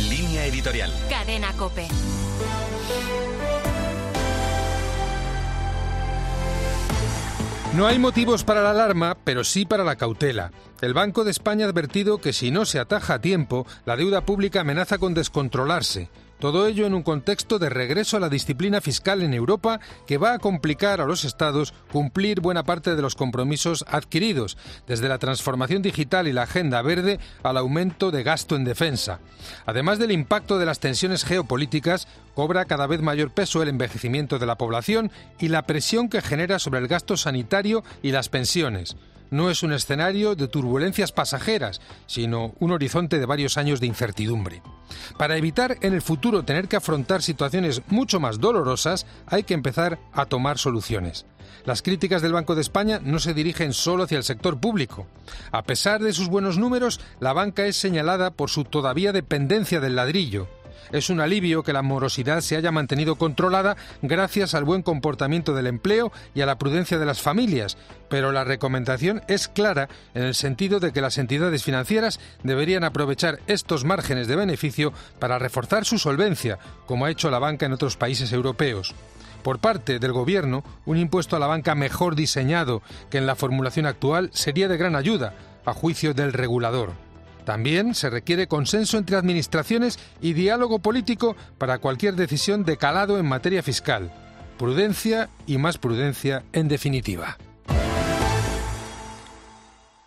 Línea editorial. Cadena COPE. No hay motivos para la alarma, pero sí para la cautela. El Banco de España ha advertido que si no se ataja a tiempo, la deuda pública amenaza con descontrolarse. Todo ello en un contexto de regreso a la disciplina fiscal en Europa que va a complicar a los Estados cumplir buena parte de los compromisos adquiridos, desde la transformación digital y la agenda verde al aumento de gasto en defensa. Además del impacto de las tensiones geopolíticas, cobra cada vez mayor peso el envejecimiento de la población y la presión que genera sobre el gasto sanitario y las pensiones. No es un escenario de turbulencias pasajeras, sino un horizonte de varios años de incertidumbre. Para evitar en el futuro tener que afrontar situaciones mucho más dolorosas, hay que empezar a tomar soluciones. Las críticas del Banco de España no se dirigen solo hacia el sector público. A pesar de sus buenos números, la banca es señalada por su todavía dependencia del ladrillo. Es un alivio que la morosidad se haya mantenido controlada gracias al buen comportamiento del empleo y a la prudencia de las familias, pero la recomendación es clara en el sentido de que las entidades financieras deberían aprovechar estos márgenes de beneficio para reforzar su solvencia, como ha hecho la banca en otros países europeos. Por parte del Gobierno, un impuesto a la banca mejor diseñado que en la formulación actual sería de gran ayuda, a juicio del regulador. También se requiere consenso entre administraciones y diálogo político para cualquier decisión de calado en materia fiscal. Prudencia y más prudencia en definitiva.